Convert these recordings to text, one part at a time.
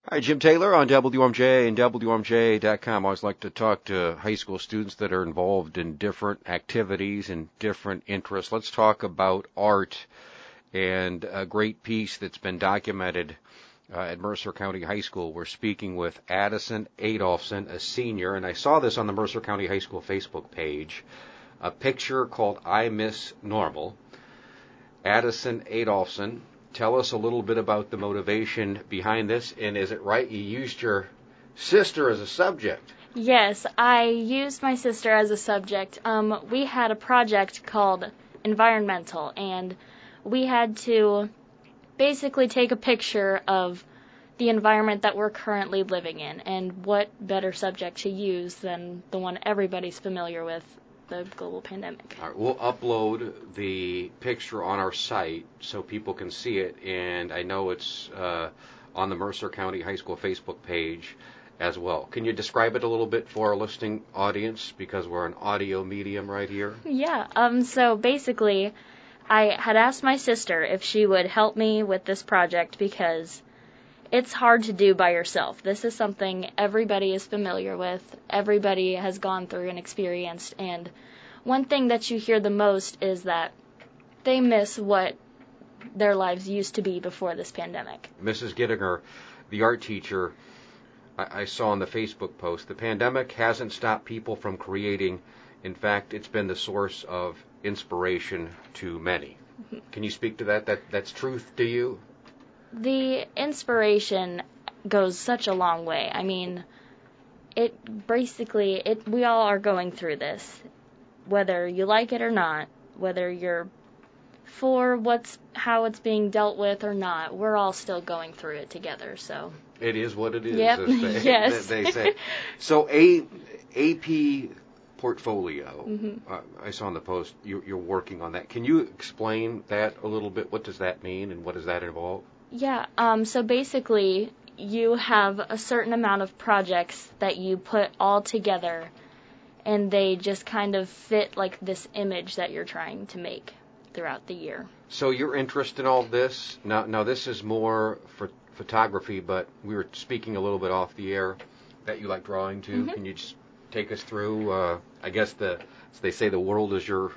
Hi, Jim Taylor on WMJ and WMJ.com. I always like to talk to high school students that are involved in different activities and different interests. Let's talk about art and a great piece that's been documented at Mercer County High School. We're speaking with Addison Adolphson, a senior, and I saw this on the Mercer County High School Facebook page, a picture called I Miss Normal. Addison Adolphson, tell us a little bit about the motivation behind this, and is it right you used your sister as a subject? Yes, I used my sister as a subject. We had a project called Environmental, and we had to basically take a picture of the environment that we're currently living in, and what better subject to use than the one everybody's familiar with, the global pandemic. All right, we'll upload the picture on our site so people can see it, and I know it's on the Mercer County High School Facebook page as well. Can you describe it a little bit for our listening audience, because we're an audio medium right here? Yeah, so basically, I had asked my sister if she would help me with this project because it's hard to do by yourself. This is something everybody is familiar with, everybody has gone through and experienced, and one thing that you hear the most is that they miss what their lives used to be before this pandemic. Mrs. Gittinger, the art teacher, I saw on the Facebook post, the pandemic hasn't stopped people from creating. In fact, it's been the source of inspiration to many. Can you speak to that? That's truth to you? The inspiration goes such a long way. I mean, we all are going through this, whether you like it or not, whether you're for how it's being dealt with or not. We're all still going through it together. So it is what it is, yep. as Yes. they say. So AP portfolio. I saw in the post you're working on that. Can you explain that a little bit? What does that mean, and what does that involve? Yeah, so basically you have a certain amount of projects that you put all together, and they just kind of fit like this image that you're trying to make throughout the year. So your interest in all this, now this is more for photography, but we were speaking a little bit off the air that you like drawing too. Can you just take us through, I guess they say the world is your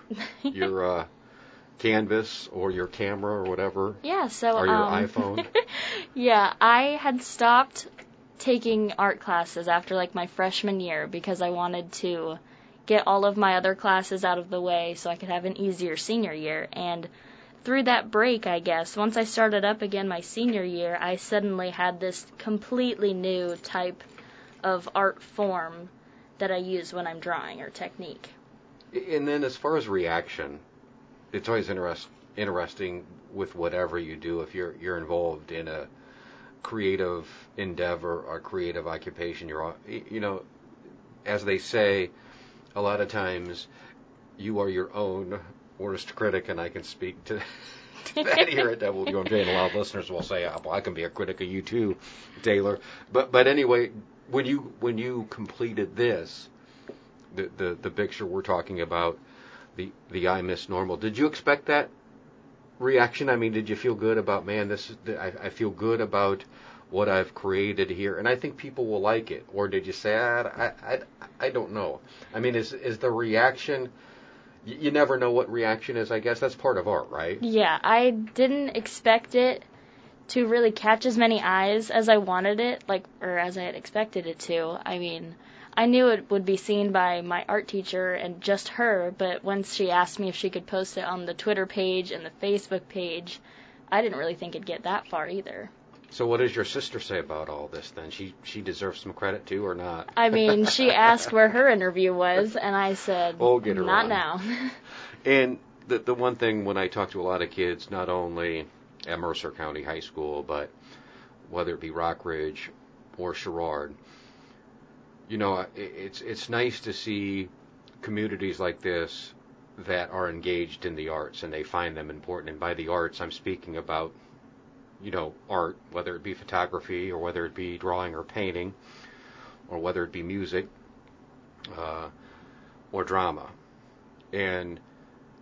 canvas or your camera or whatever. Yeah, so or your iPhone. Yeah, I had stopped taking art classes after like my freshman year because I wanted to get all of my other classes out of the way so I could have an easier senior year. And through that break, I guess, once I started up again my senior year, I suddenly had this completely new type of art form that I use when I'm drawing, or technique. And then as far as reaction, it's always interesting with whatever you do. If you're involved in a creative endeavor or creative occupation, as they say, a lot of times you are your own worst critic, and I can speak to that here at WMJ, and a lot of listeners will say, oh, well, I can be a critic of you too, Taylor. But anyway, when you completed this, the picture we're talking about, the I Miss Normal, did you expect that reaction? I mean, did you feel good about, man, I feel good about what I've created here, and I think people will like it? Or did you say, I don't know? I mean, is the reaction, you never know what reaction is, I guess. That's part of art, right? Yeah, I didn't expect it to really catch as many eyes as I wanted it, or as I had expected it to. I mean, I knew it would be seen by my art teacher and just her, but once she asked me if she could post it on the Twitter page and the Facebook page, I didn't really think it'd get that far either. So what does your sister say about all this then? She deserves some credit too, or not? I mean, she asked where her interview was, and I said, we'll get her not on. now. And the one thing, when I talk to a lot of kids, not only at Mercer County High School, but whether it be Rockridge or Sherrard, it's nice to see communities like this that are engaged in the arts and they find them important. And by the arts, I'm speaking about, art, whether it be photography or whether it be drawing or painting or whether it be music or drama. And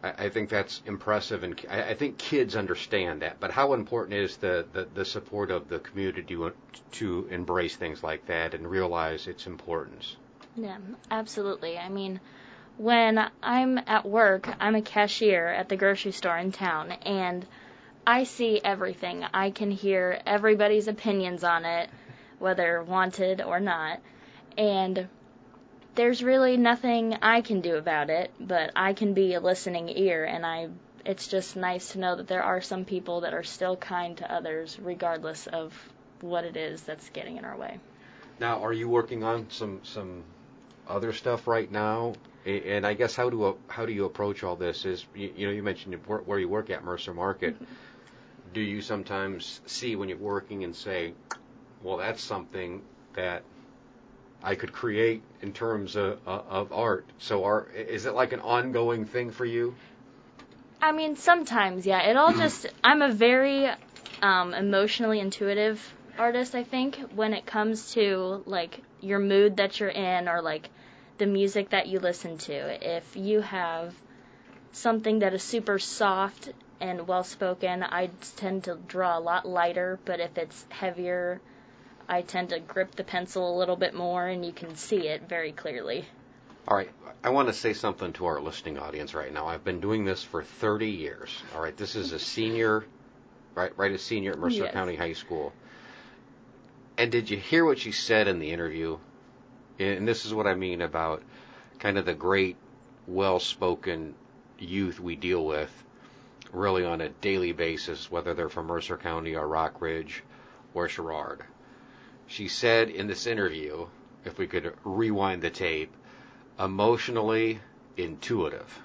I think that's impressive, and I think kids understand that. But how important is the support of the community to embrace things like that and realize its importance? Yeah, absolutely. I mean, when I'm at work, I'm a cashier at the grocery store in town, and I see everything. I can hear everybody's opinions on it, whether wanted or not, and there's really nothing I can do about it, but I can be a listening ear, and it's just nice to know that there are some people that are still kind to others regardless of what it is that's getting in our way. Now, are you working on some other stuff right now? And I guess how do you approach all this? Is you mentioned where you work at Mercer Market. Do you sometimes see when you're working and say, well, that's something that I could create in terms of art? So is it like an ongoing thing for you? I mean, sometimes, yeah. It all just, I'm a very emotionally intuitive artist, I think, when it comes to, like, your mood that you're in or, like, the music that you listen to. If you have something that is super soft and well-spoken, I tend to draw a lot lighter, but if it's heavier, I tend to grip the pencil a little bit more, and you can see it very clearly. All right, I want to say something to our listening audience right now. I've been doing this for 30 years. All right, this is a senior, a senior at Mercer County High School. And did you hear what she said in the interview? And this is what I mean about kind of the great, well-spoken youth we deal with really on a daily basis, whether they're from Mercer County or Rock Ridge or Sherrard. She said in this interview, if we could rewind the tape, emotionally intuitive.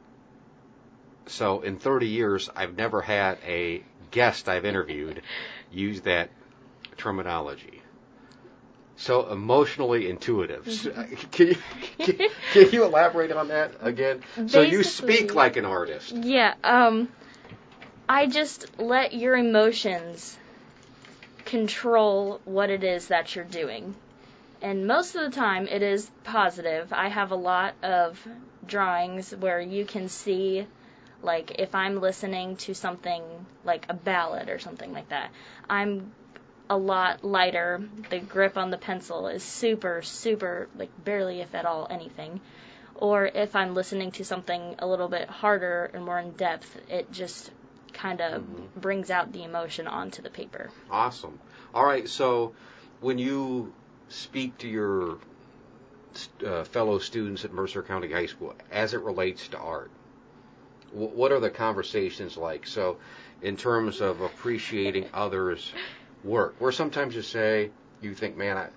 So in 30 years, I've never had a guest I've interviewed use that terminology. So emotionally intuitive. Can you elaborate on that again? Basically, so you speak like an artist. Yeah. I just let your emotions control what it is that you're doing. And most of the time it is positive. I have a lot of drawings where you can see, like, if I'm listening to something like a ballad or something like that, I'm a lot lighter. The grip on the pencil is super, super, like, barely, if at all, anything. Or if I'm listening to something a little bit harder and more in depth, it just kind of brings out the emotion onto the paper. Awesome. All right, so when you speak to your fellow students at Mercer County High School as it relates to art, what are the conversations like? So in terms of appreciating others' work, where sometimes you think, man,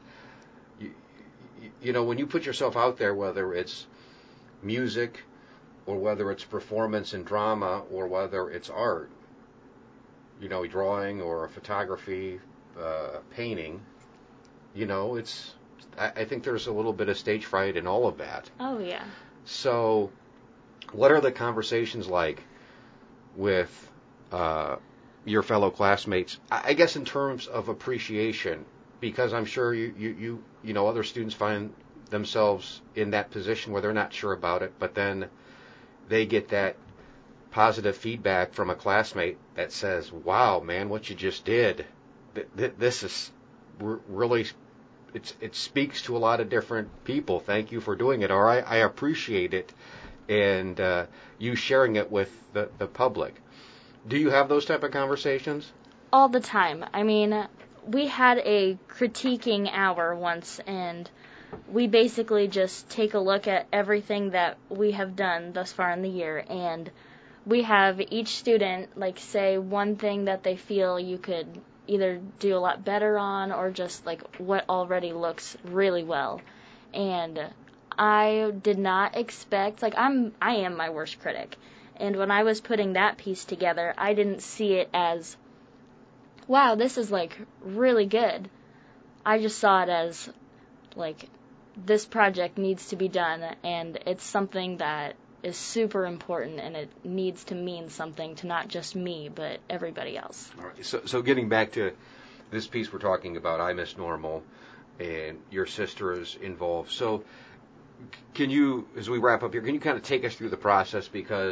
when you put yourself out there, whether it's music or whether it's performance and drama or whether it's art, drawing or photography, painting, I think there's a little bit of stage fright in all of that. Oh, yeah. So what are the conversations like with your fellow classmates, I guess, in terms of appreciation? Because I'm sure you other students find themselves in that position where they're not sure about it, but then they get that positive feedback from a classmate that says, wow, man, what you just did, this is really, it speaks to a lot of different people. Thank you for doing it, or I appreciate it, and you sharing it with the public. Do you have those type of conversations? All the time. I mean, we had a critiquing hour once, and we basically just take a look at everything that we have done thus far in the year, and we have each student, like, say one thing that they feel you could either do a lot better on or just, like, what already looks really well. And I did not expect, like, I am my worst critic. And when I was putting that piece together, I didn't see it as, wow, this is, like, really good. I just saw it as, like, this project needs to be done, and it's something that is super important, and it needs to mean something to not just me, but everybody else. All right. So getting back to this piece we're talking about, I Miss Normal, and your sister is involved. So can you, as we wrap up here, can you kind of take us through the process? Because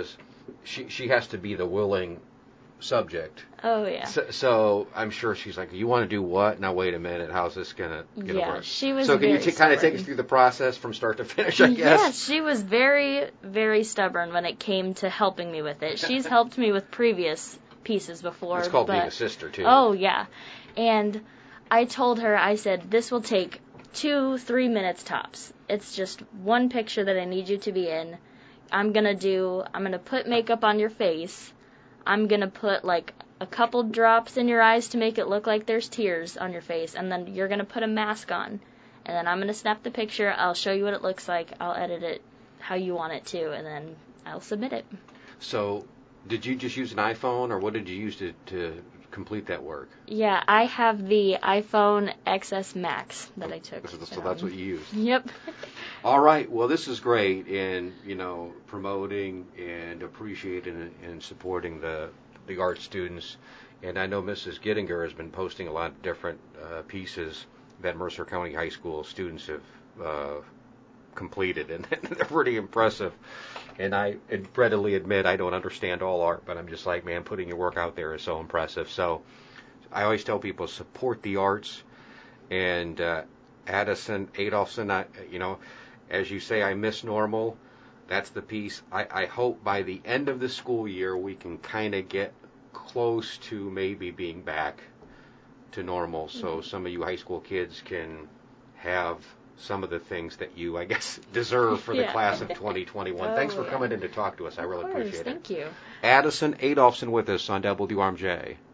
she has to be the willing subject. Oh yeah. So I'm sure she's like, you want to do what? Now wait a minute, how's this gonna work? She was. So can you kind of take stubborn. us through the process from start to finish? I guess. Yes, she was very, very stubborn when it came to helping me with it. She's helped me with previous pieces before. It's called being a sister too. Oh yeah, and I told her, I said, this will take 2-3 minutes tops. It's just one picture that I need you to be in. I'm gonna put makeup on your face. I'm gonna put like a couple drops in your eyes to make it look like there's tears on your face, and then you're gonna put a mask on, and then I'm gonna snap the picture. I'll show you what it looks like. I'll edit it how you want it to, and then I'll submit it. So, did you just use an iPhone, or what did you use to complete that work? Yeah, I have the iPhone XS Max that I took. So that's what you used. Yep. All right. Well, this is great in promoting and appreciating and supporting the art students. And I know Mrs. Gittinger has been posting a lot of different pieces that Mercer County High School students have completed, and they're pretty impressive. And I readily admit I don't understand all art, but I'm just like, man, putting your work out there is so impressive. So I always tell people, support the arts. And Addison Adolphson, as you say, I miss normal. That's the piece. I hope by the end of the school year we can kind of get close to maybe being back to normal, so some of you high school kids can have some of the things that you, I guess, deserve for the class of 2021. Thanks for coming in to talk to us. I really appreciate it. Thank you. Addison Adolphson with us on WRMJ.